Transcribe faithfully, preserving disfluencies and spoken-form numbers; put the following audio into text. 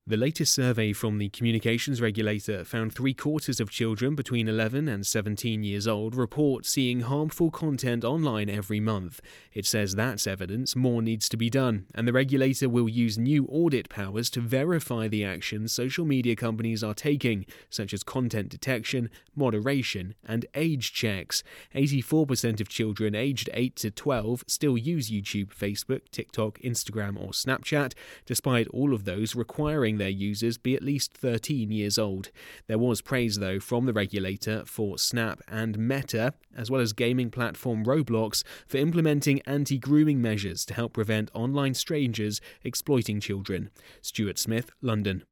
The latest survey from the communications regulator found three quarters of children between eleven and seventeen years old report seeing harmful content online every month. It says that's evidence more needs to be done, and the regulator will use new audit powers to verify the actions social media companies are taking, such as content detection, moderation, and age checks. eighty-four percent of children aged eight to twelve still use YouTube, Facebook, TikTok, Instagram, or Snapchat, despite all of those requiring their users be at least thirteen years old. There was praise, though, from the regulator for Snap and Meta, as well as gaming platform Roblox, for implementing anti-grooming measures to help prevent online strangers exploiting children. Stuart Smith, London.